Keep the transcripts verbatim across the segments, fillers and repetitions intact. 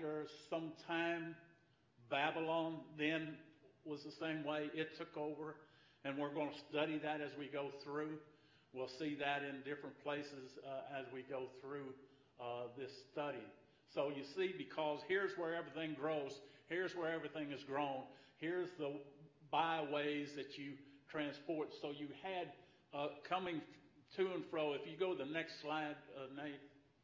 after some time, Babylon then was the same way. It took over, and we're going to study that as we go through. We'll see that in different places uh, as we go through uh, this study. So you see, because here's where everything grows. Here's where everything is grown. Here's the byways that you transport. So you had uh, coming to and fro. If you go to the next slide, uh, Nate,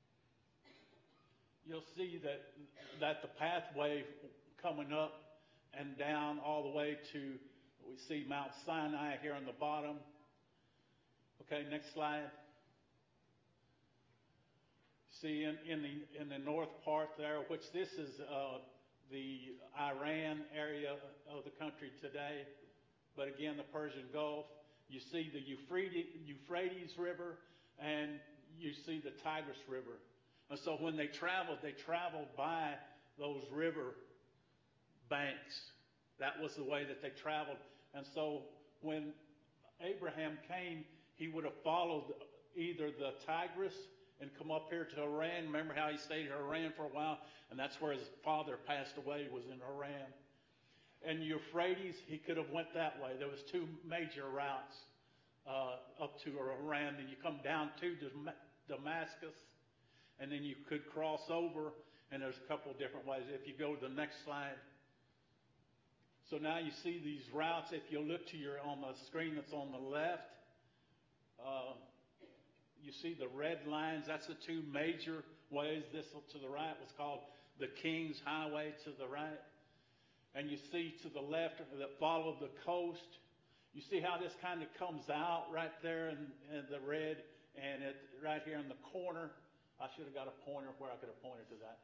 you'll see that that the pathway coming up and down all the way to, we see Mount Sinai here on the bottom. Okay, next slide. See in, in the in the north part there, which this is uh, the Iran area of the country today, but again the Persian Gulf. You see the Euphrates, Euphrates River, and you see the Tigris River. And so when they traveled, they traveled by those river banks. That was the way that they traveled. And so when Abraham came, he would have followed either the Tigris and come up here to Iran. Remember how he stayed in Iran for a while? And that's where his father passed away, was in Iran. And Euphrates, he could have went that way. There was two major routes uh, up to Iran. Then you come down to Damascus, and then you could cross over, and there's a couple of different ways. If you go to the next slide. So now you see these routes. If you look to your on the screen that's on the left, uh, you see the red lines. That's the two major ways. This to the right was called the King's Highway to the right. And you see to the left that followed the coast. You see how this kind of comes out right there in, in the red, and it right here in the corner. I should have got a pointer where I could have pointed to that.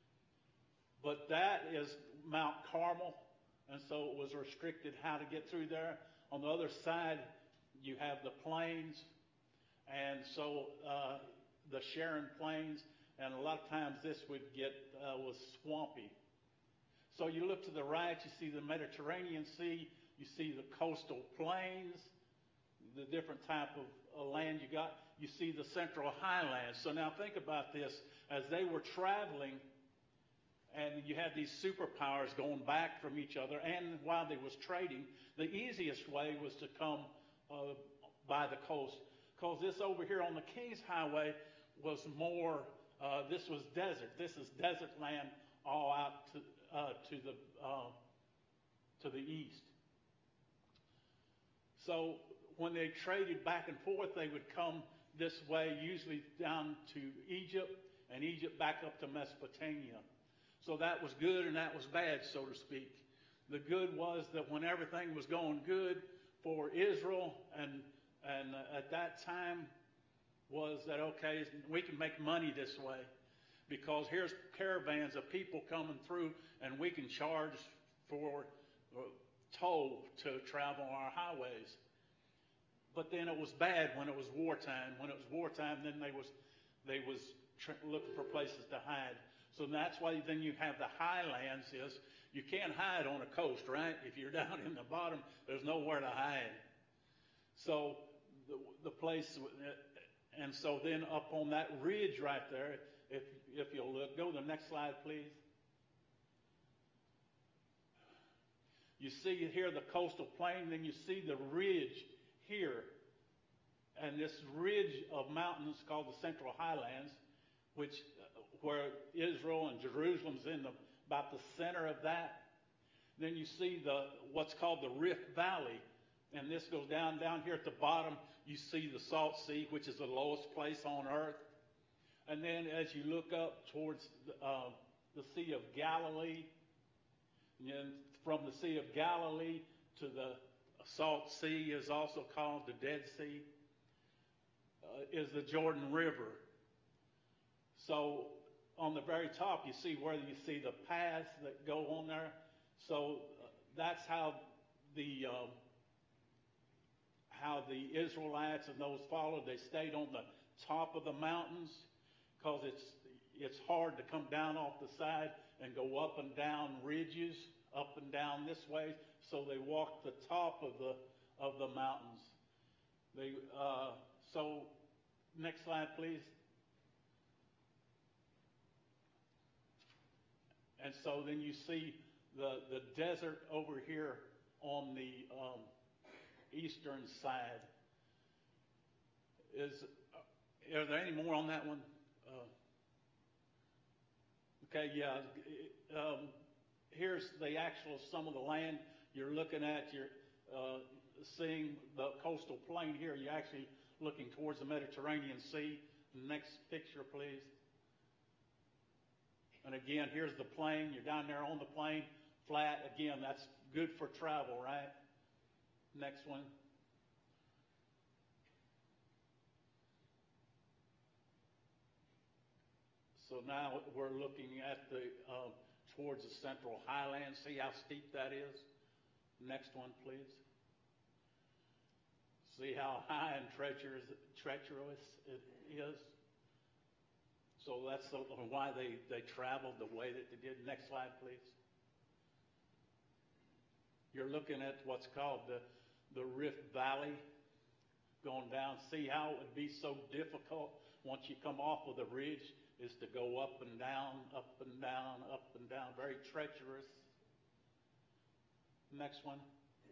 But that is Mount Carmel, and so it was restricted how to get through there. On the other side, you have the plains, and so uh, the Sharon Plains, and a lot of times this would get uh, was swampy. So you look to the right, you see the Mediterranean Sea, you see the coastal plains, the different type of uh, land you got. You see the Central Highlands. So now think about this. As they were traveling, and you had these superpowers going back from each other, and while they was trading, the easiest way was to come uh, by the coast. Because this over here on the King's Highway was more, uh, this was desert. This is desert land all out to Uh, to the uh, to the east. So when they traded back and forth, they would come this way, usually down to Egypt, and Egypt back up to Mesopotamia. So that was good and that was bad, so to speak. The good was that when everything was going good for Israel, and and uh, at that time was that, okay, we can make money this way. Because here's caravans of people coming through, and we can charge for toll to travel on our highways. But then it was bad when it was wartime. When it was wartime, then they was they was tr- looking for places to hide. So that's why then you have the highlands. Is you can't hide on a coast, right? If you're down in the bottom, there's nowhere to hide. So the the place, and so then up on that ridge right there. If if you'll look, go to the next slide, please. You see here the coastal plain, then you see the ridge here. And this ridge of mountains called the Central Highlands, which uh, where Israel and Jerusalem's in the about the center of that. Then you see the what's called the Rift Valley. And this goes down, down here at the bottom, you see the Salt Sea, which is the lowest place on earth. And then as you look up towards uh, the Sea of Galilee, and from the Sea of Galilee to the Salt Sea is also called the Dead Sea, uh, is the Jordan River. So on the very top, you see where you see the paths that go on there. So uh, that's how the um, how the Israelites and those followed. They stayed on the top of the mountains, because it's it's hard to come down off the side and go up and down ridges, up and down this way. So they walked the top of the of the mountains. They uh, so next slide, please. And so then you see the, the desert over here on the um, eastern side. Is uh, are there any more on that one? Uh, okay, yeah. Um, here's the actual some of the land you're looking at. You're uh, seeing the coastal plain here. You're actually looking towards the Mediterranean Sea. Next picture, please. And again, here's the plain. You're down there on the plain, flat. Again, that's good for travel, right? Next one. So now we're looking at the uh, towards the central highlands. See how steep that is? Next one, please. See how high and treacherous, treacherous it is? So that's the, why they, they traveled the way that they did. Next slide, please. You're looking at what's called the, the Rift Valley going down. See how it would be so difficult once you come off of the ridge is to go up and down, up and down, up and down. Very treacherous. Next one.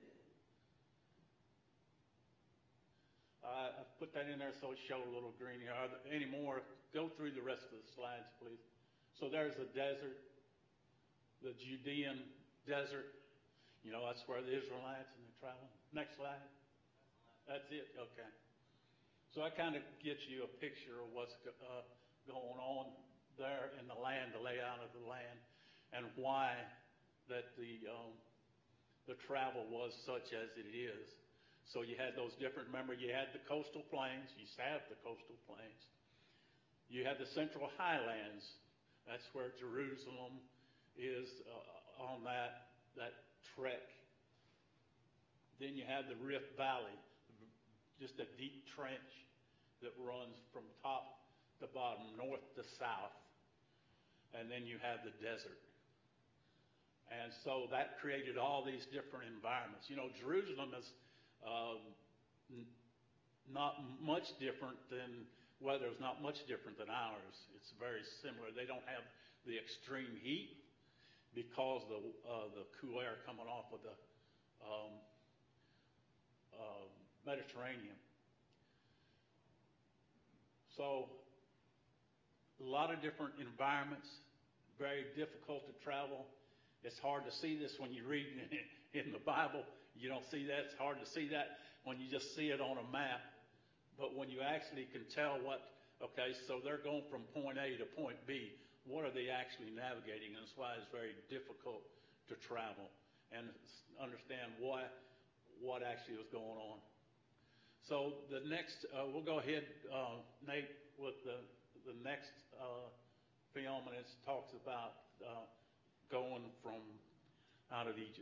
Uh, I've put that in there so it showed a little green here. Are there any more? Go through the rest of the slides, please. So there's the desert, the Judean desert. You know, that's where the Israelites and they're traveling. Next slide. That's it. Okay. So that kind of gets you a picture of what's uh, going on there in the land, the layout of the land, and why that the um, the travel was such as it is. So you had those different, remember you had the coastal plains, you have the coastal plains. You had the central highlands, that's where Jerusalem is uh, on that, that trek. Then you have the Rift Valley, just a deep trench that runs from top to bottom, north to south. And then you have the desert. And so that created all these different environments. You know, Jerusalem is um, n- not much different than, weather is not much different than ours. It's very similar. They don't have the extreme heat because the uh, the cool air coming off of the um, uh, Mediterranean. So a lot of different environments, very difficult to travel. It's hard to see this when you read in the Bible. You don't see that. It's hard to see that when you just see it on a map. But when you actually can tell what, okay, so they're going from point A to point B. What are they actually navigating? And that's why it's very difficult to travel and understand why, what actually was going on. So the next, uh, we'll go ahead, uh, Nate, with the the next uh, film, and it talks about uh, going from out of Egypt.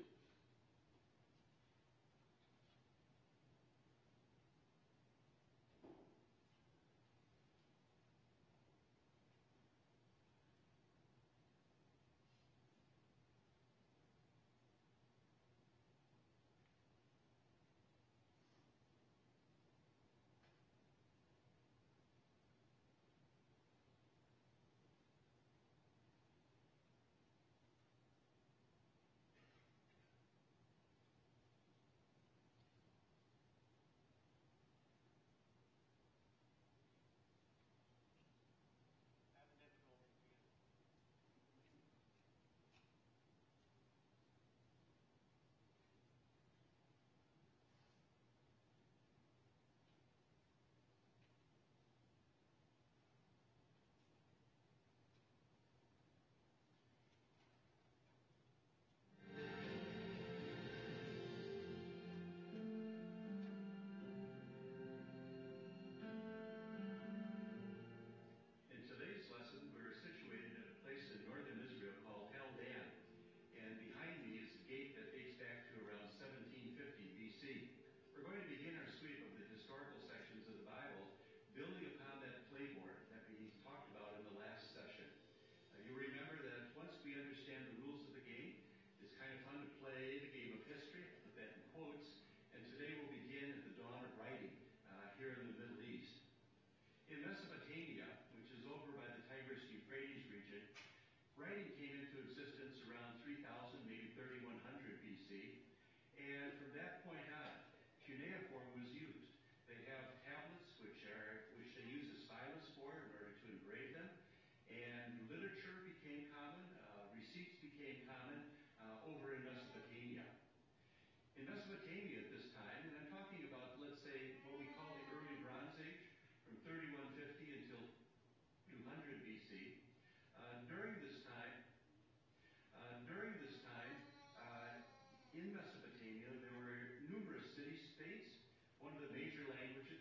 Mesopotamia at this time, and I'm talking about, let's say, what we call the early Bronze Age, from thirty-one fifty until two hundred B C. Uh, during this time, uh, during this time, uh, in Mesopotamia, there were numerous city-states. One of the major languages.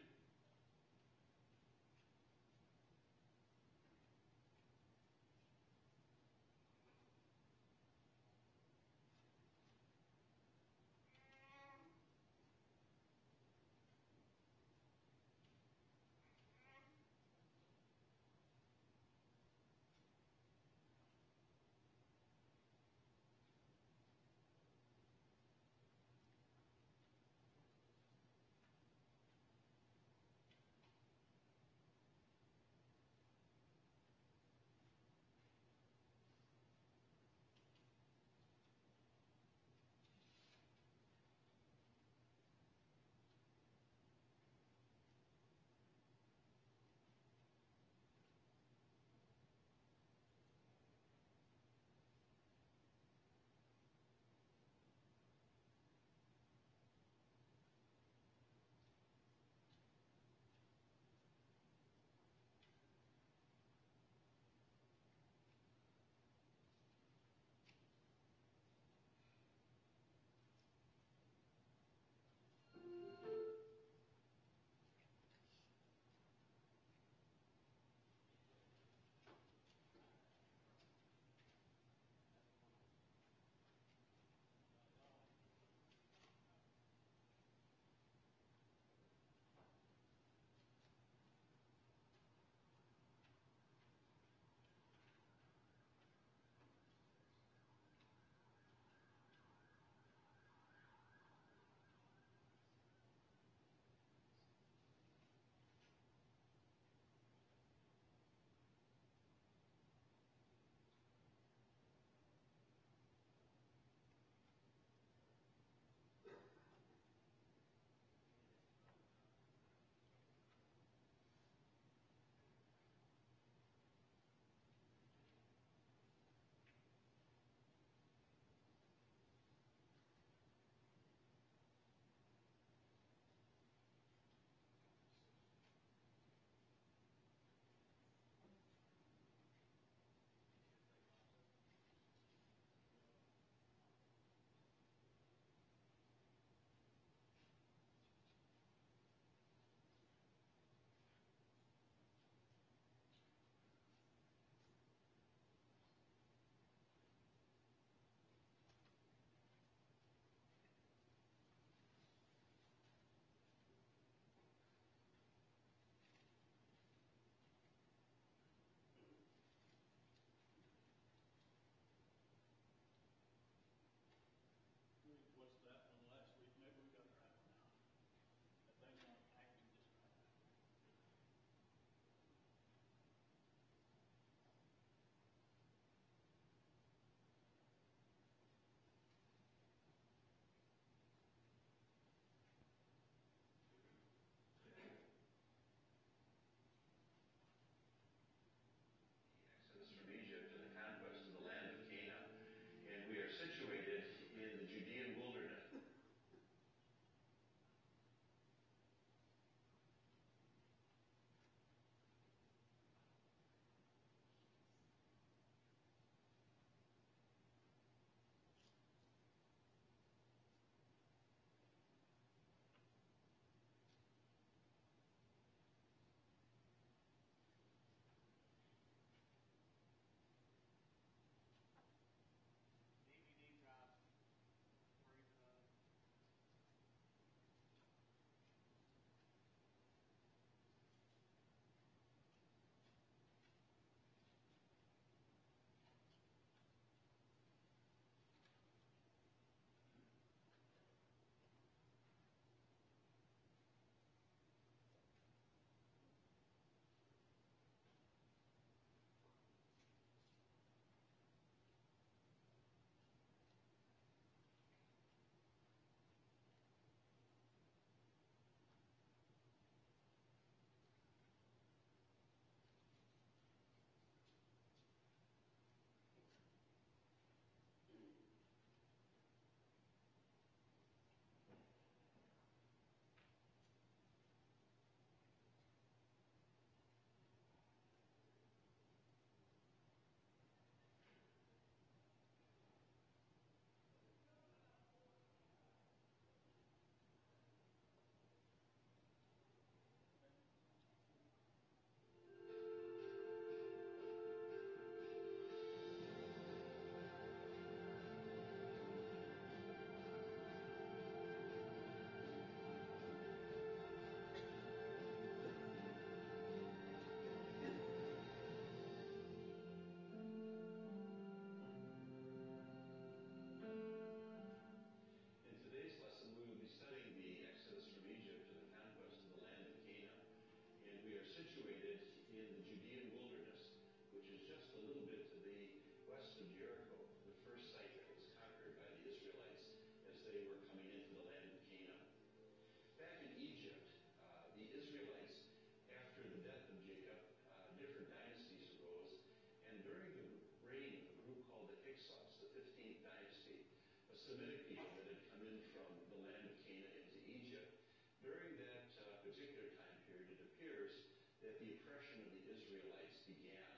Semitic people that had come in from the land of Canaan into Egypt. During that uh, particular time period, it appears that the oppression of the Israelites began.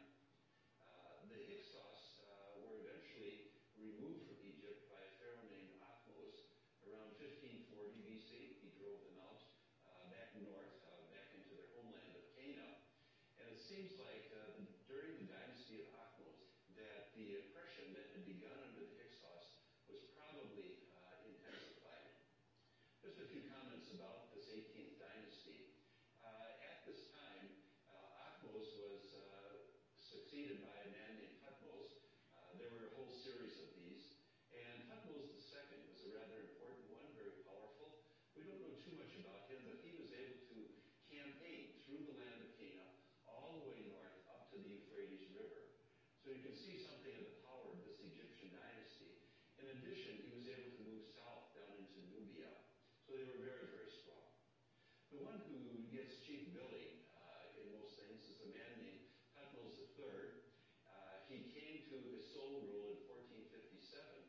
Uh, the Hyksos uh, were eventually removed from Egypt by a pharaoh named Ahmose around fifteen forty B C. He drove them out uh, back north, uh, back into their homeland of Canaan. And it seems like uh, during the dynasty of Ahmose that the oppression that had begun under the Hyksos was probably uh, intensified. Just a few comments about this eighteenth dynasty. Uh, at this time, uh, Ahmose was uh, succeeded by a man named Thutmose. Uh, there were a whole series of these. And Thutmose the Second was a rather important one, very powerful. We don't know too much about him, but he was able to campaign through the land of Canaan all the way north up to the Euphrates River. So you can see something of the power of this Egyptian dynasty. In addition, he was able to move south down into Nubia. So they were very, very strong. The one who gets chief billing uh, in most things is a man named Thutmose the Third. Uh, he came to his sole rule in fourteen fifty-seven.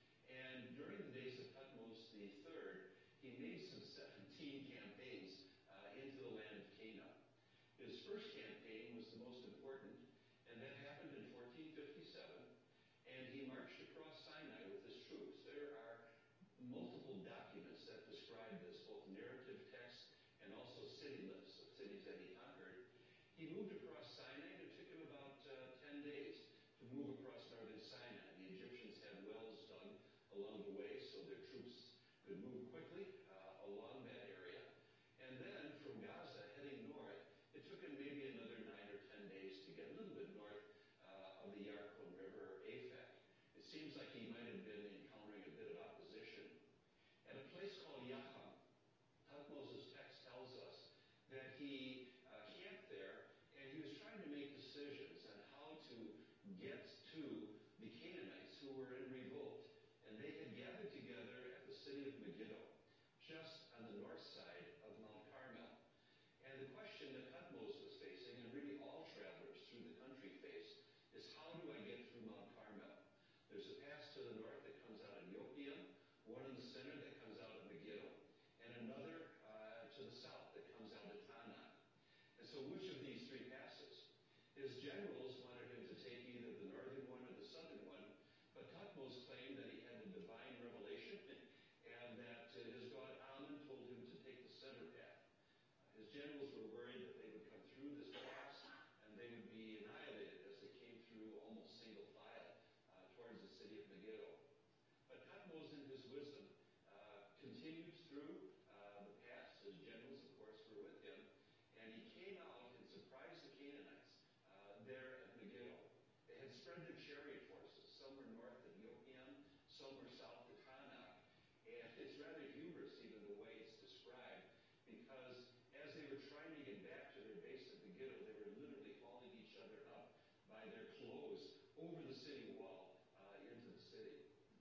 And during the days of Thutmose the Third, he made some seventeen campaigns uh, into the land of Canaan. His first campaign was the most important, and that happened in fourteen fifty-seven. And he marched across Sinai with his troops. There are multiple documents that describe this, both narrative text and also city lists of cities that he conquered. He moved across Sinai, and it took him about uh, ten days to move across northern Sinai. The Egyptians had wells dug along the way so their troops could move quickly uh, along that area. And then from Gaza heading north, it took him maybe another nine or ten days to get a little bit north uh, of the Yarkon River or Aphek. It seems like he might have been encountering a bit of opposition. At a place called Yaham, Thutmose's text tells us that he uh, camped there, and he was trying to make decisions on how to get to the Canaanites who were in revolt. And they had gathered together at the city of Megiddo, just on the north side of Mount Carmel. And the question that Thutmose was facing, and really all travelers through the country face, is how do I get through Mount Carmel? There's a pass to the north that comes out of Yopiam, one in the center that comes out of Megiddo, and another uh, to the south that comes out of Tanakh. And so which of these three passes? His generals wanted him to take either the northern one or the southern one, but Thutmose claimed that he had a divine revelation and that uh, his god Amun told him to take the center path. Uh, his generals were worried that they would come through this pass and they would be annihilated as they came through almost single file uh, towards the city of Megiddo. But Thutmose, in his wisdom, uh, continued through uh, the pass. His generals, of course, were with him, and he came out and surprised the Canaanites uh, there at Megiddo. They had spread their chariot forces. Some were north of Yopiam, some were south of Tanakh. And it's rather humorous, even the way it's described, because as they were trying to get back to their base at Megiddo, they were literally hauling each other up by their clothes over the city wall uh, into the city.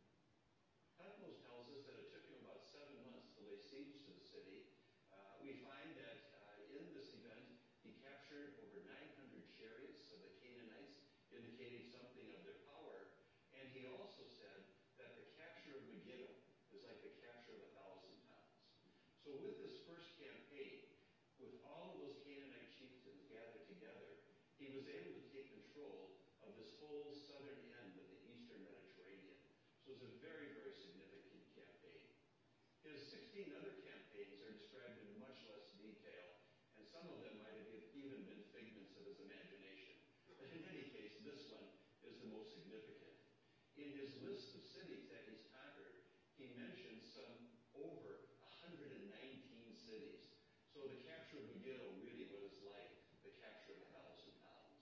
Thutmose tells us that it took him about seven months to lay siege to the city. Uh, we find that uh, in this event, he captured over nine hundred chariots of the Canaanites, indicating something of their power. And he also said that the capture of Megiddo was like the capture of a thousand towns. So with this first campaign, with all of those Canaanite chieftains gathered together, he was able to take control of this whole southern end of the eastern Mediterranean. So it was a very, very significant campaign. His sixteen other campaigns are described in much less detail, and some of them might have even been figments of his imagination. But in any case, this one is the most significant. In his list of cities that he's conquered, he mentions some over one hundred nineteen cities. So the capture of Megiddo really was like the capture of a thousand towns.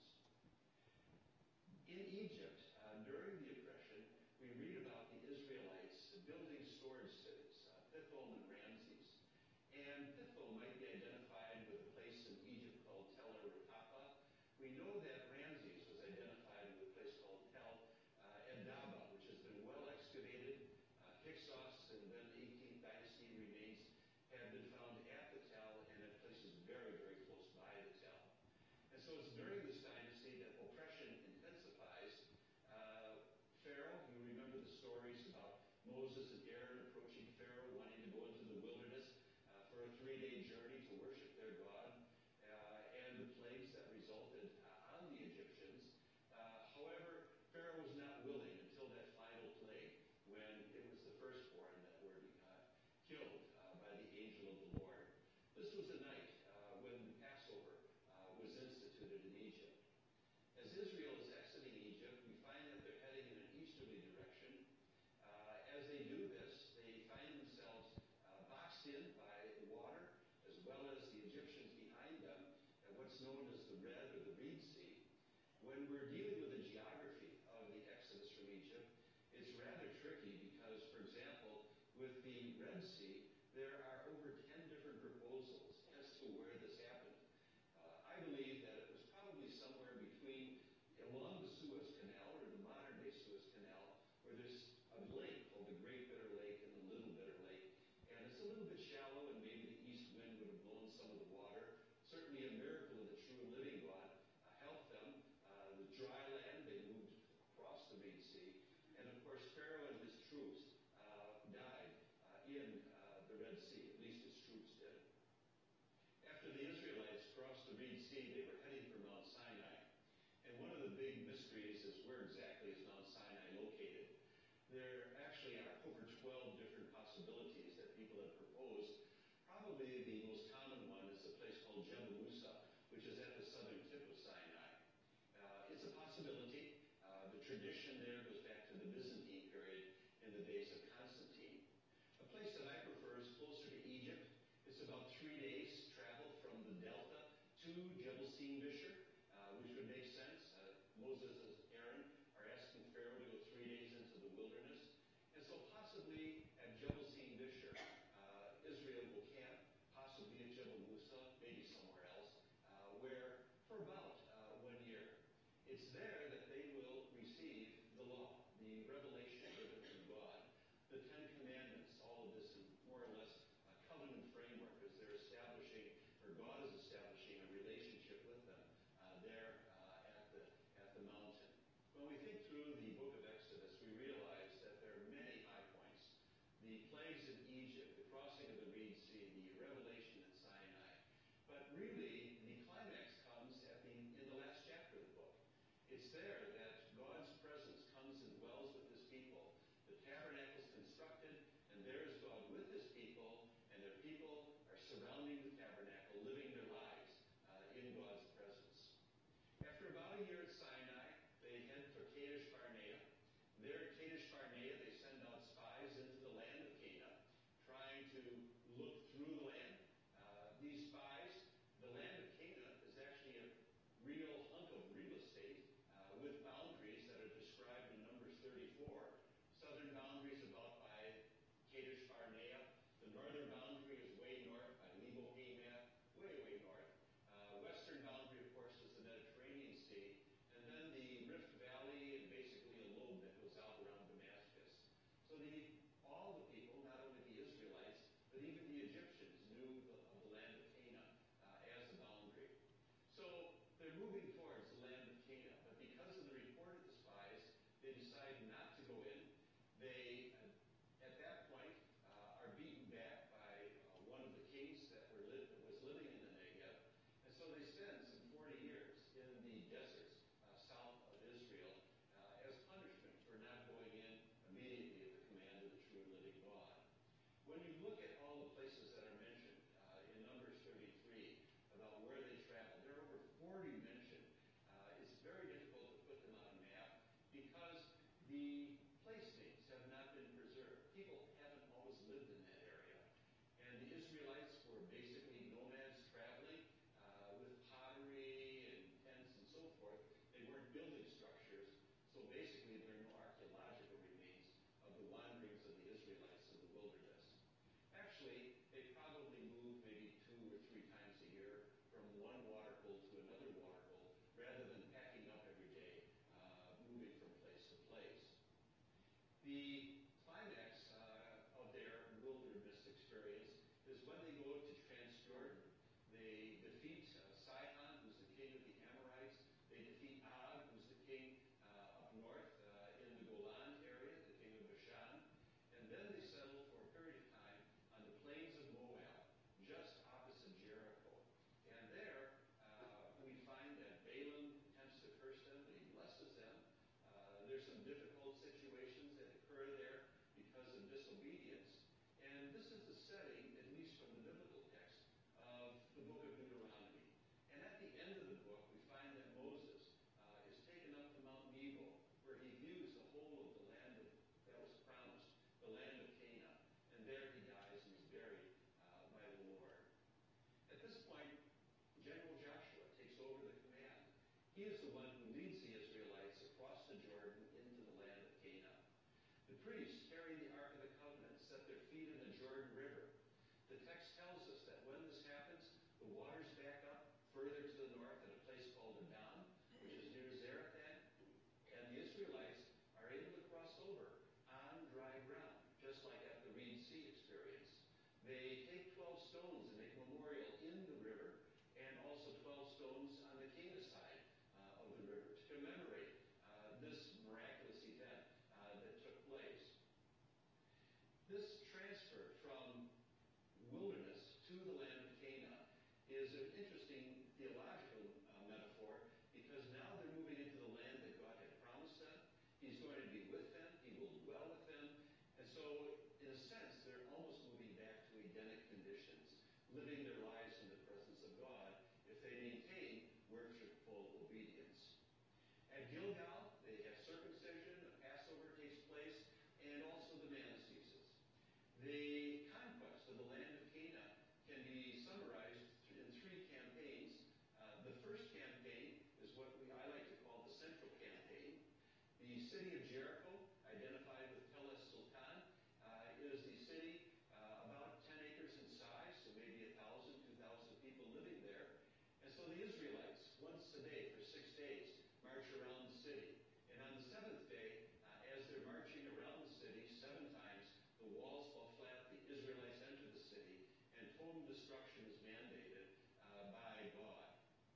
In Egypt, uh, during the oppression, we read about the Israelites building storage cities, uh, Pithom and Ramses. And Pithom might be identified with a place in Egypt called Tel Aripapa. We know that Ramses was identified with a place called Tel uh, Edaba, which has been well excavated. Uh, Hyksos and then the eighteenth dynasty remains have been found at the Tel and at places very, very close by the Tel. And so it's during this dynasty that oppression intensifies. Uh, Pharaoh, you remember the stories about Moses and Aaron approaching Pharaoh, wanting to go into the wilderness uh, for a three-day journey to worship their God, uh, and the plagues that resulted uh, on the Egyptians. Uh, however, Pharaoh was not willing until that final plague, when it was the firstborn that were uh, killed uh, by the angel of the Lord. This was the night uh, when the Passover uh, was instituted in Egypt. As Israel is exiting Egypt, we find that they're heading in an easterly direction. Uh, as they do this, they find themselves uh, boxed in by the water, as well as the Egyptians behind them, at what's known as the Red or the Reed Sea. When we're dealing with the geography of the Exodus from Egypt, it's rather tricky because, for example, with the Red Sea, there are over ten different proposals as to where this happened. Uh, I believe that it was probably somewhere between along the Suez Canal, or the modern-day Suez Canal, where there's a lake called the Great Bitter Lake and the Little Bitter Lake. And it's a little bit shallow, and maybe the east wind would have blown some of the water. Certainly a miracle of the true and living God uh, helped them. Uh, the dry land, they moved across the Reed Sea. And of course, Pharaoh and his troops uh, died uh, in uh, the Red Sea, at least his troops did. After the Israelites crossed the Reed Sea, they were heading for Mount Sinai. And one of the big mysteries is where exactly is Mount Sinai located. There actually are over twelve different possibilities that people have proposed. Probably the most common one is a place called Jebel Musa, which is at the southern tip of Sinai. Uh, it's a possibility. Uh, the tradition there goes back to the Byzantine period in the days of Constantine. A place that I prefer is closer to Egypt. It's about three days travel from the Delta to Jebel Sinbishir, uh, which would make sense. Uh, Moses and Aaron are asking Pharaoh to go three days into the wilderness. And so possibly at Jebel Sinbishir, uh, Israel will camp, possibly at Jebel Musa, maybe somewhere else, uh, where for about uh, one year. It's there that they will receive the law, the revelation given from God, the Ten Commandments, all of this in more or less a covenant framework as they're establishing, or God is establishing a relationship with them uh, there uh, at the at the mountain. When we think through the book of Exodus, we realize that there are many high points. The plagues in Egypt, the crossing of the Reed Sea, the revelation at Sinai. But really, the climax comes at the in the last chapter of the book. It's there that God's presence comes and dwells with his people. The tabernacle is constructed, and there is God with his people, and their people are surrounding the tabernacle, living their lives uh, in God's presence. After about a year at Sinai, they head for Kadesh Barnea. There at Kadesh Barnea, they send out spies into the land of Canaan, trying to look through the land. Uh, these spies, the land of Canaan is actually a real hunk of real estate uh, with boundaries that are described in Numbers thirty-four. Southern boundaries about by Kadesh Barnea. The northern boundary is way north by Lebo Hamath, way, way north. Uh, western boundary, of course, is the Mediterranean Sea. And then the Rift Valley and basically a lobe that goes out around Damascus. So the, all the people, not only the Israelites, but even the Egyptians knew the, of the land of Canaan uh, as the boundary. So they're moving towards the land of Canaan, but because of the report of the spies, they decide not to go in. They, uh, at that point, uh, are beaten back by uh, one of the kings that were li- that was living in the Negev, and so they spend some forty years in the deserts uh, south of Israel uh, as punishment for not going in immediately at the command of the true and living God. When you look at all the places that are mentioned uh, in Numbers thirty-three about where they traveled, there are over forty mentioned. Uh, it's very difficult to put them on a map because the place names have not been preserved. People haven't always lived in that area. And the Israelites were basically nomads traveling uh, with pottery and tents and so forth. They weren't building structures. So basically there are no archaeological remains of the wanderings of the Israelites in the wilderness. Actually, they probably moved maybe two or three times a year from one water hole to another water hole rather than packing up every day, uh, moving from place to place. The climax uh, of their wilderness experience is when they go to Transjordan. They defeat uh, Sihon, who's the king of the Amorites. They defeat Og, who's the king uh, up north uh, in the Golan area, the king of Bashan. And He is the one who leads the Israelites across the Jordan into the land of Canaan. The priests carry the Ark of the Covenant, set their feet in the Jordan River. The text tells us that when this happens, the waters back up further to the north at a place called Adam, which is near Zarethan, and the Israelites are able to cross over on dry ground, just like at the Reed Sea experience. They take twelve stones and make a memorial in the river, and also twelve stones on the Cana side uh, of the river to commemorate uh, this miraculous event uh, that took place. This transfer from wilderness to the land of Canaan is an interesting theological uh, metaphor, because now they're moving into the land that God had promised them. He's going to be with them. He will dwell with them. And so, in a sense, they're almost moving back to Edenic conditions, living their lives in the presence of God if they maintain worshipful obedience. At Gilgal, they have circumcision, the Passover takes place, and also the manna seasons. The conquest of the land of Canaan can be summarized in three campaigns. Uh, the first campaign is what we, I like to call the central campaign. The city of Jericho, identified with Tel Es-Sultan, uh, is the city uh, about ten acres in size, so maybe one thousand, two thousand people living there. And so the Israelites, once a day for six days, march around the city. And on the seventh day, uh, as they're marching around the city seven times, the walls fall flat, the Israelites enter the city, and total destruction is mandated uh, by God.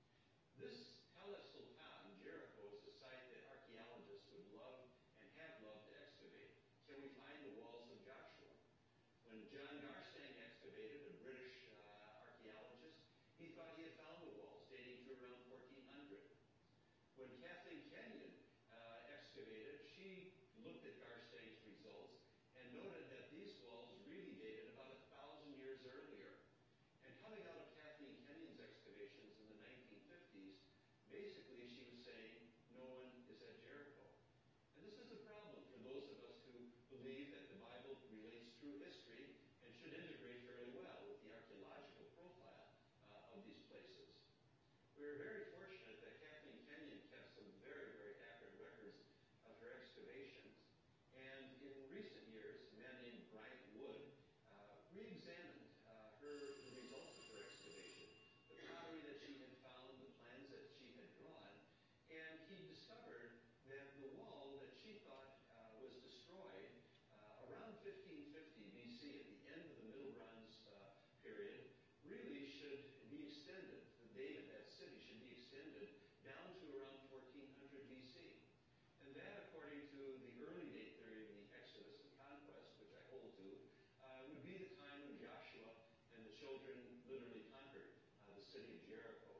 This Tel Es-Sultan, Jericho, is a site that archaeologists would love and have loved to excavate. Can we find the walls of Joshua? When John Garstang excavated, a British uh, archaeologist, he thought he had found the walls, dating to around fourteen hundred. When Kathleen Kenyon uh, excavated, she looked at Garstang's results and noted that these walls really dated about a thousand years earlier. And coming out of Kathleen Kenyon's excavations in the nineteen fifties, basically she was saying, no one is at Jericho. And this is a problem for those of us who believe that the Bible relates through history and should integrate fairly well with the archaeological profile uh, of these places. We're very fortunate that Kathleen Kenyon kept some very, very accurate records of her excavations. And in recent years, a man named Bryant Wood uh, re-examined uh, her, the results of her excavation, the pottery that she had found, the plans that she had drawn, and he discovered that the wall that she thought uh, was destroyed uh, around fifteen fifty B C, at the end of the Middle Bronze uh, period, really should be extended. The date of that city should be extended down to around fourteen hundred B C. And that, according to the early date theory of the Exodus and conquest, which I hold to, uh, would be the time when Joshua and the children literally conquered uh, the city of Jericho.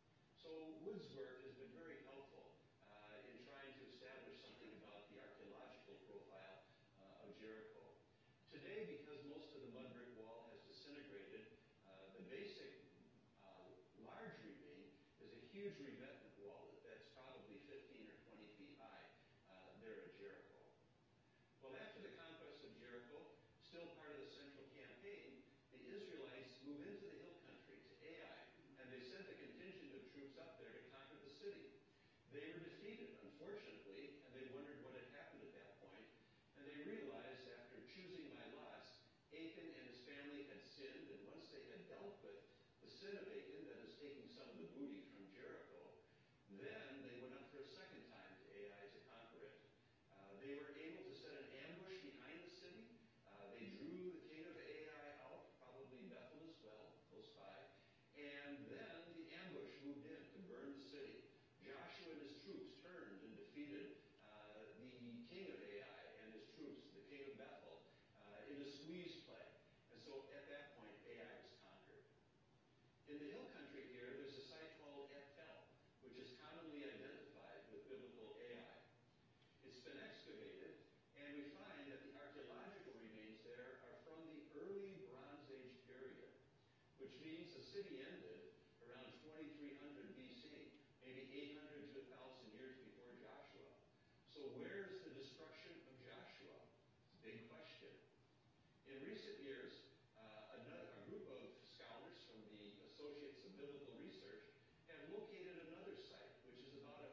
So Wood's work has been very helpful uh, in trying to establish something about the archaeological profile uh, of Jericho. Today, because most of the mud brick wall has disintegrated, uh, the basic uh, large remain is a huge revetment wall that's probably fifteen or twenty feet high uh, there at Jericho. Well, after the conquest of Jericho, still part of the central campaign, the Israelites move into the hill country, to Ai, and they sent a contingent of troops up there to conquer the city. They were defeated, unfortunately, and they wondered what had happened at that point. And they realized, after choosing by lots, Achan and his family had sinned, and once they had dealt with the sin of Achan, that is taking some of the booty from Jericho, then they went up for a second time to Ai to conquer it. Uh, they were able to set an ambush behind the city. Uh, they drew the king of Ai out, probably Bethel as well, close by. And then the ambush moved in to burn the city. Joshua and his troops turned and defeated uh, the king of Ai and his troops, the king of Bethel, uh, in a squeeze play. And so at that point, Ai was conquered. In the hill country here, there's a site called Et-Tel, which is commonly identified with biblical Ai. It's been excavated, and we find that the archaeological remains there are from the early Bronze Age period, which means the city ended around twenty-three hundred B C, maybe eight hundred to one thousand years before Joshua. So where's the destruction of Joshua? It's a big question. In recent years, uh, another, a group of scholars from the Associates of Biblical Research have located another site, which is about a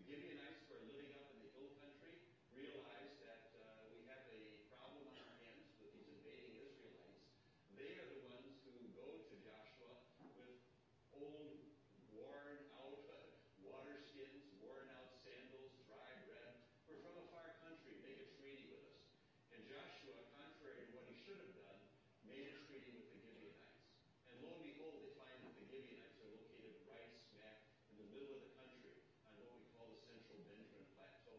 The Gibeonites who are living up in the hill country realize that uh, we have a problem on our hands with these invading Israelites. They are the ones who go to Joshua with old, worn out water skins, worn out sandals, dry bread. We're from a far country. Make a treaty with us. And Joshua, contrary to what he should have done, made a treaty with the Gibeonites. And lo and behold, they find that the Gibeonites are located right smack in the middle of the country on what we call the Central Benjamin Plateau.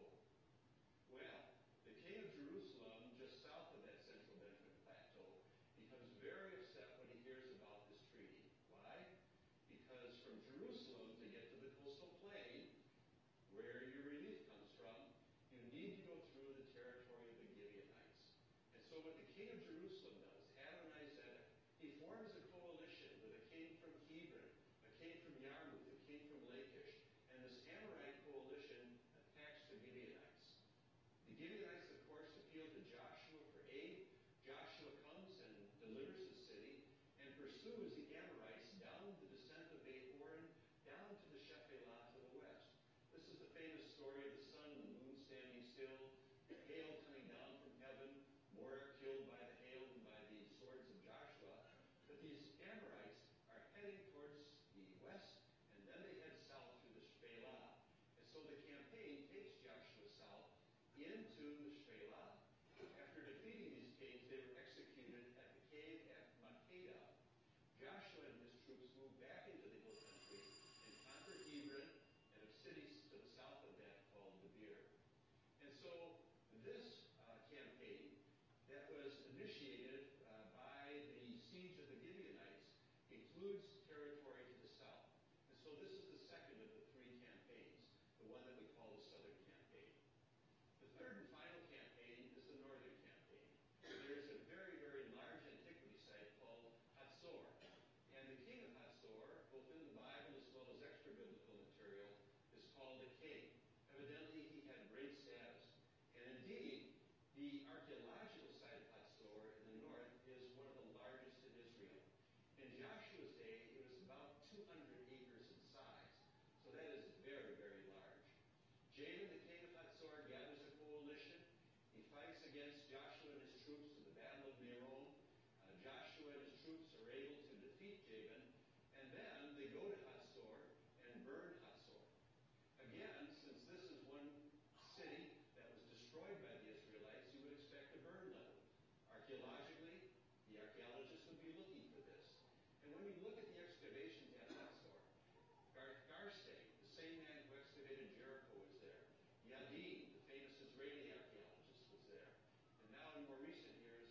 Well, the king of Jerusalem, just south of that Central Benjamin Plateau, becomes very upset when he hears about this treaty. Why? Because from Jerusalem to get to the coastal plain, where your relief comes from, you need to go through the territory of the Gibeonites. And so what the king of Jerusalem does, Adonizedek, he forms a coalition with a king from Hebron, a king from Yarmouth, a king from Lachish, and this Amorite coalition attacks the Gibeonites. The Gibeonites, of course, appeal to Joshua for aid. Joshua comes and delivers the city and pursues the Amorites down the descent of Beth-horon, down to the Shephelah to the west. This is the famous story of the sun and the moon standing still, hail coming down from heaven, more are killed by the hail than by the swords of Joshua. But these Amorites are heading towards the west, and then they head south through the Shephelah. And so the campaign takes Joshua south into the Shephelah. After defeating these kings, they were executed at the cave at Makkedah. Joshua and his troops moved back into the hill country and conquered Hebron and of cities to the south of that called Debir. And so this uh, campaign that was initiated uh, by the siege of the Gibeonites includes territory to the south. And so this is the second of the three campaigns, the one that we call the Southern Campaign. The third and final campaign is the Northern Campaign. There is a very, very large antiquity site called Hatzor. And the king of Hatzor, both in the Bible as well as extra-biblical material, is called a king. Evidently, he had great status. And indeed, the archaeological site of Hatzor in the north is one of the largest in Israel. In Joshua's day, it was about two hundred acres in size. So that is very, very large. Jabin, the king of Hatzor, gathers a coalition. He fights against Joshua and his troops in the Battle of Merom. Uh, Joshua and his troops are able to defeat Jabin, and then they go to Hatzor and burn Hatzor. Again, since this is one city that was destroyed by the Israelites, you would expect a burn level. Archaeologically, the archaeologists would be looking for this. And when you look at the excavations at Hatzor, Gar- Garstang, the same man who excavated Jericho, was there. Yadin, the famous Israeli archaeologist, was there. And now in more recent years,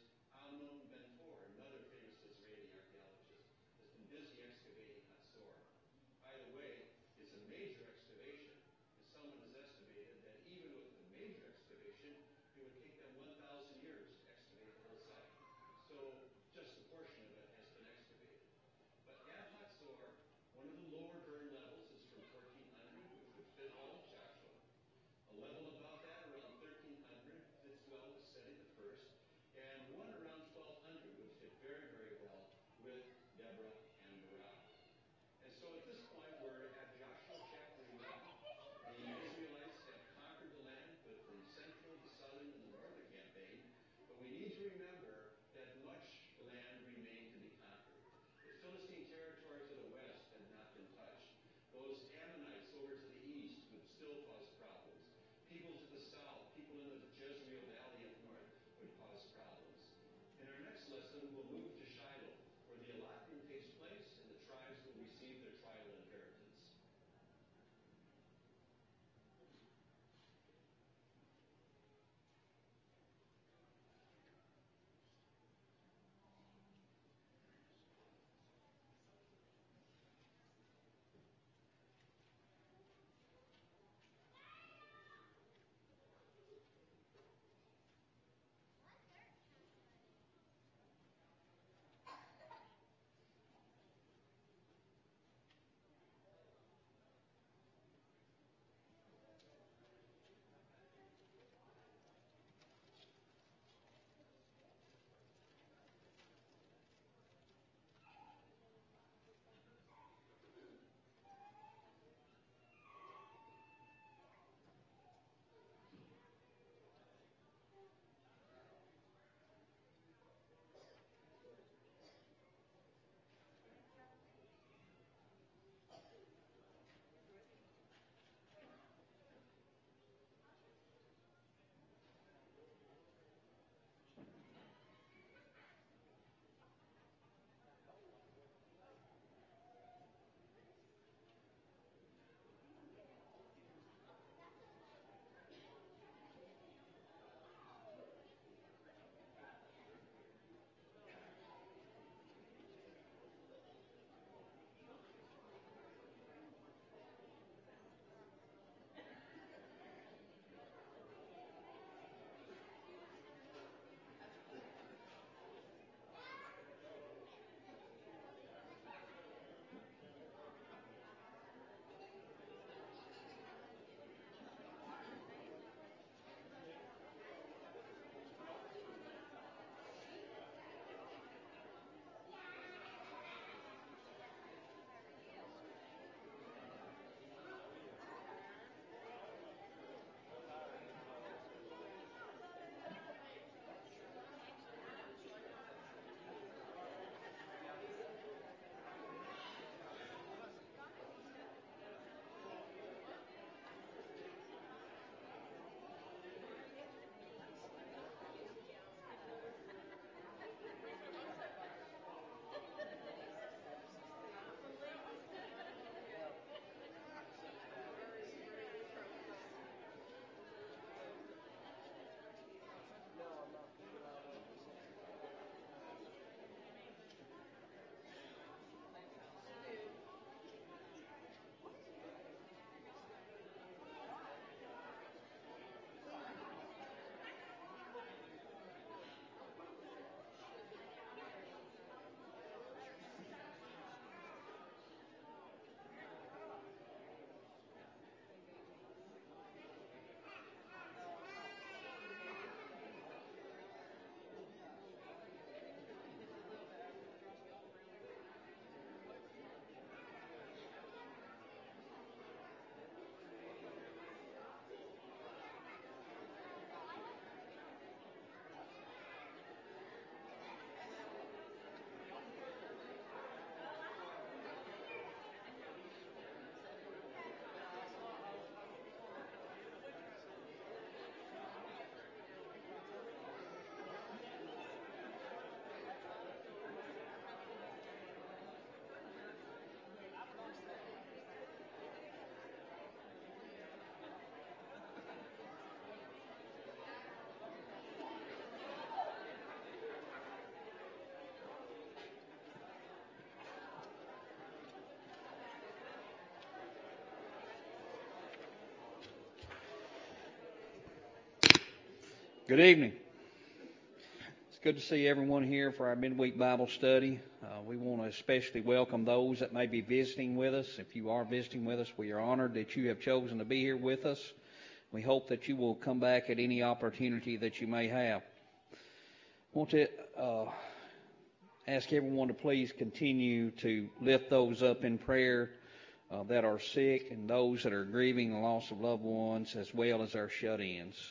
Good evening. It's good to see everyone here for our midweek Bible study. Uh, we want to especially welcome those that may be visiting with us. If you are visiting with us, we are honored that you have chosen to be here with us. We hope that you will come back at any opportunity that you may have. I want to uh, ask everyone to please continue to lift those up in prayer uh, that are sick and those that are grieving the loss of loved ones, as well as our shut-ins.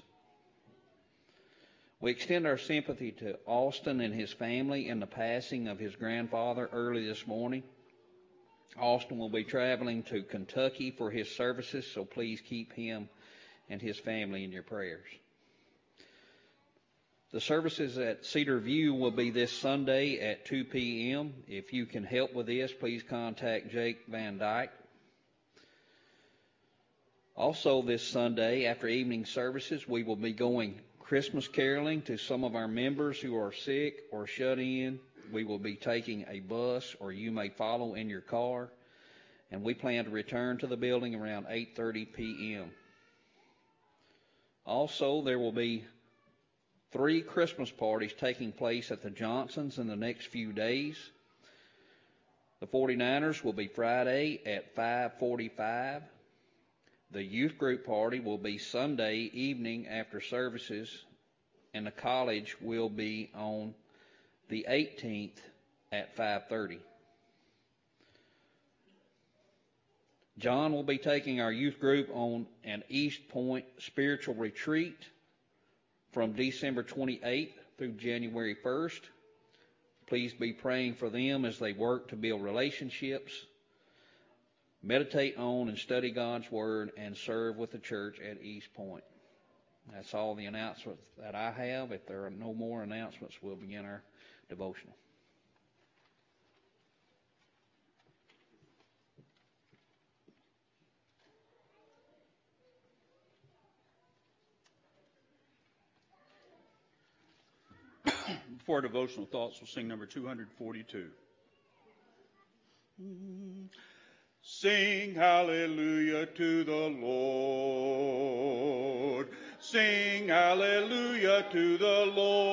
We extend our sympathy to Austin and his family in the passing of his grandfather early this morning. Austin will be traveling to Kentucky for his services, so please keep him and his family in your prayers. The services at Cedar View will be this Sunday at two p.m. If you can help with this, please contact Jake Van Dyke. Also this Sunday, after evening services, we will be going Christmas caroling to some of our members who are sick or shut in. We will be taking a bus, or you may follow in your car, and we plan to return to the building around eight thirty p.m. Also, there will be three Christmas parties taking place at the Johnsons in the next few days. The forty-niners will be Friday at five forty-five. The youth group party will be Sunday evening after services, and the college will be on the eighteenth at five thirty. John will be taking our youth group on an East Point spiritual retreat from December twenty-eighth through January first. Please be praying for them as they work to build relationships, meditate on and study God's Word, and serve with the church at East Point. That's all the announcements that I have. If there are no more announcements, we'll begin our devotional. For our devotional thoughts, we'll sing number two forty-two. Sing hallelujah to the Lord. Sing hallelujah to the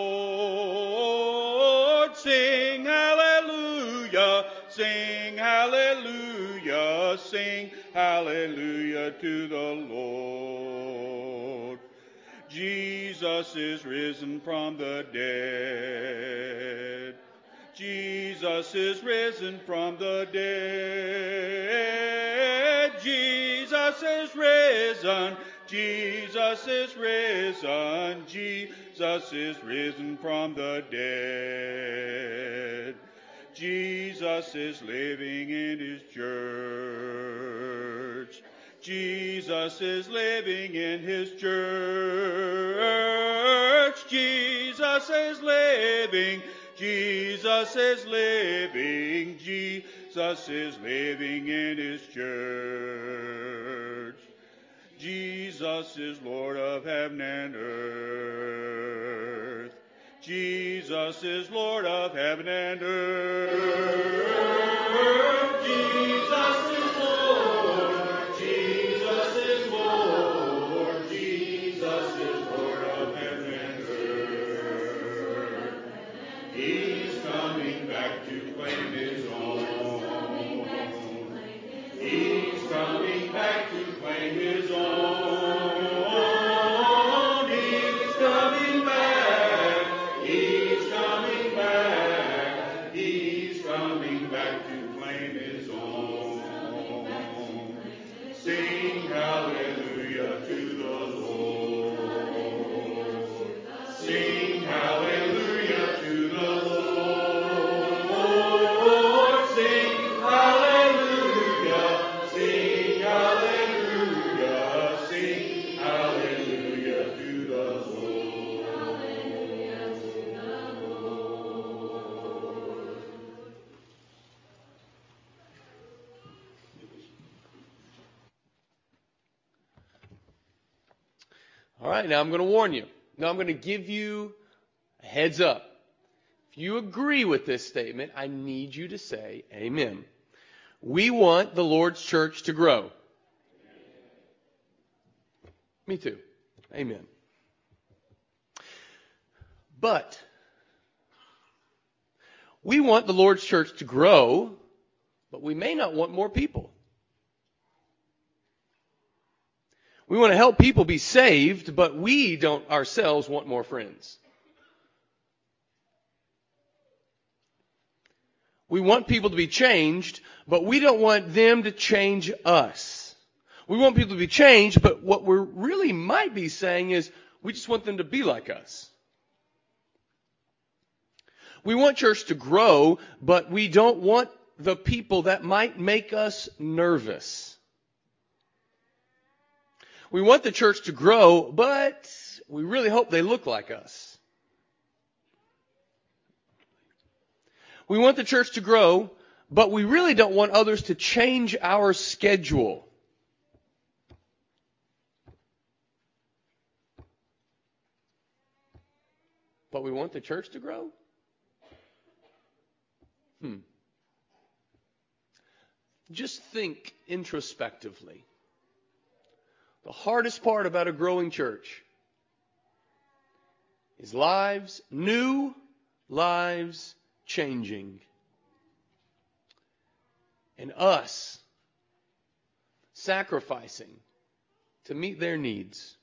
Lord. Sing hallelujah. Sing hallelujah. Sing hallelujah to the Lord. Jesus is risen from the dead. Jesus is risen from the dead. Jesus is risen. Jesus is risen. Jesus is risen from the dead. Jesus is living in his church. Jesus is living in his church. Jesus is living. Jesus is living. Jesus is living in his church. Jesus is Lord of heaven and earth. Jesus is Lord of heaven and earth. Jesus is Lord. Jesus is Lord. Jesus is Lord of heaven and earth. He's coming back to claim his own. He's coming back to claim his own. He's coming back. He's coming back. He's coming back to claim his own. Sing hallelujah to the Lord. Sing hallelujah to the Lord. Sing hallelujah. Sing hallelujah. Sing hallelujah to the All right, now I'm going to warn you. Now I'm going to give you a heads up. If you agree with this statement, I need you to say amen. We want the Lord's church to grow. Me too. Amen. But we want the Lord's church to grow, but we may not want more people. We want to help people be saved, but we don't ourselves want more friends. We want people to be changed, but we don't want them to change us. We want people to be changed, but what we really might be saying is we just want them to be like us. We want church to grow, but we don't want the people that might make us nervous. We want the church to grow, but we really hope they look like us. We want the church to grow, but we really don't want others to change our schedule. But we want the church to grow? Hmm. Just think introspectively. The hardest part about a growing church is lives, new lives changing. And us sacrificing to meet their needs.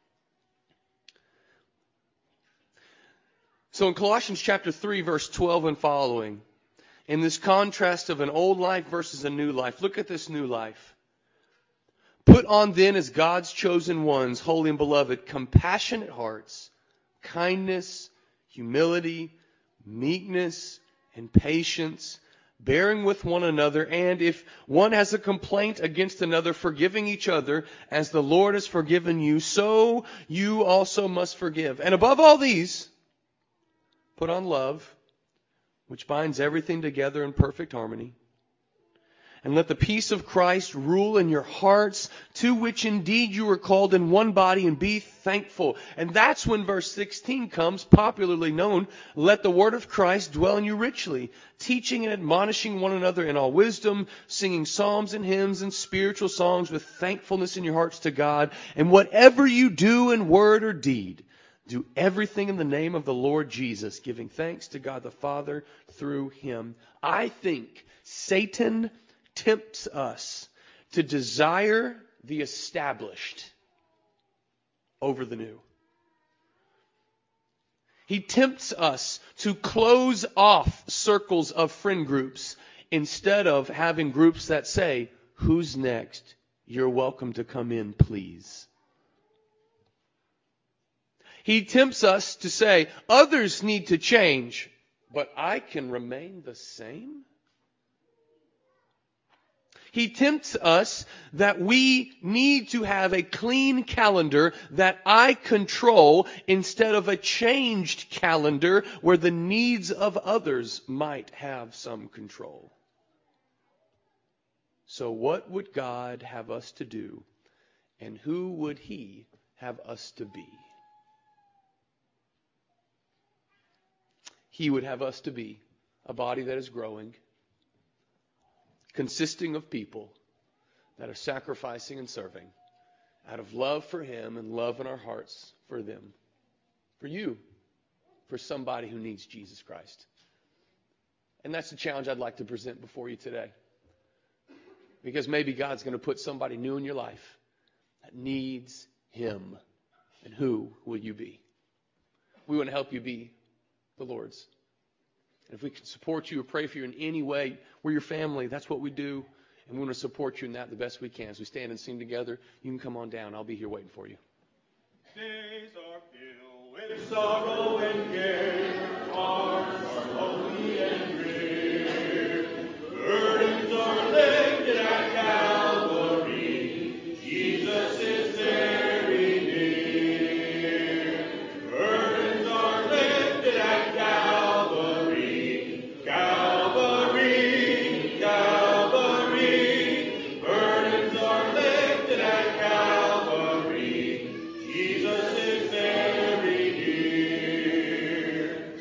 So in Colossians chapter three, verse twelve and following, in this contrast of an old life versus a new life, look at this new life. Put on then as God's chosen ones, holy and beloved, compassionate hearts, kindness, humility, meekness, and patience, bearing with one another, and if one has a complaint against another, forgiving each other, as the Lord has forgiven you, so you also must forgive. And above all these, put on love, which binds everything together in perfect harmony. And let the peace of Christ rule in your hearts, to which indeed you are called in one body, and be thankful. And that's when verse sixteen comes, popularly known, let the word of Christ dwell in you richly, teaching and admonishing one another in all wisdom, singing psalms and hymns and spiritual songs with thankfulness in your hearts to God. And whatever you do in word or deed, do everything in the name of the Lord Jesus, giving thanks to God the Father through Him. I think Satan tempts us to desire the established over the new. He tempts us to close off circles of friend groups instead of having groups that say, who's next? You're welcome to come in, please. He tempts us to say, others need to change, but I can remain the same. He tempts us that we need to have a clean calendar that I control instead of a changed calendar where the needs of others might have some control. So what would God have us to do, and who would He have us to be? He would have us to be a body that is growing, consisting of people that are sacrificing and serving out of love for Him and love in our hearts for them, for you, for somebody who needs Jesus Christ. And that's the challenge I'd like to present before you today. Because maybe God's going to put somebody new in your life that needs Him. And who will you be? We want to help you be the Lord's. And if we can support you or pray for you in any way, we're your family. That's what we do. And we want to support you in that the best we can. As we stand and sing together, you can come on down. I'll be here waiting for you. Days are filled with sorrow and care. Hearts are lonely and drear. Burdens are lifted at Calvary. Jesus is very near. Burdens are lifted at Calvary. Calvary, Calvary. Burdens are lifted at Calvary. Jesus is very near.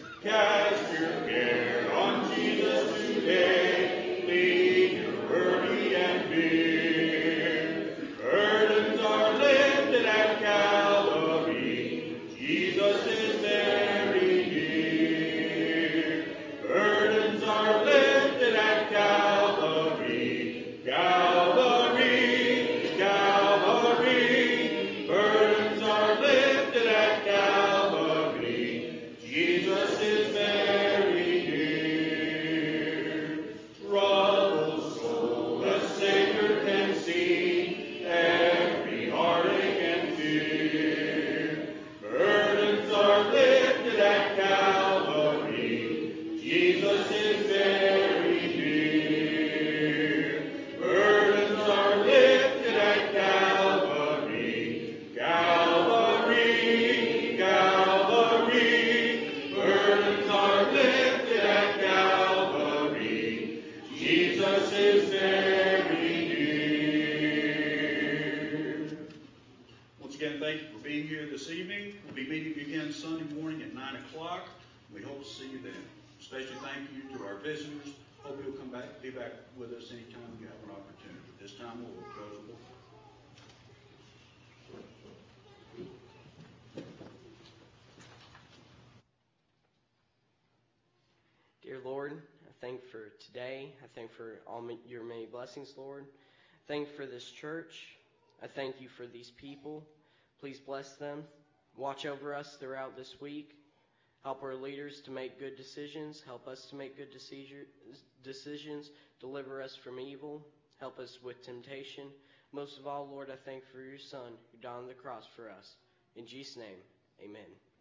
Jesus is very near. Once again, thank you for being here this evening. We'll be meeting again Sunday morning at nine o'clock. We hope to see you then. Especially thank you to our visitors. Hope you'll come back, be back with us anytime you have an opportunity. This time we'll close the book. Dear Lord, I thank for today. I thank for all your many blessings, Lord. I thank for this church. I thank you for these people. Please bless them. Watch over us throughout this week. Help our leaders to make good decisions. Help us to make good decisions. Deliver us from evil. Help us with temptation. Most of all, Lord, I thank for your Son who died on the cross for us. In Jesus' name, amen.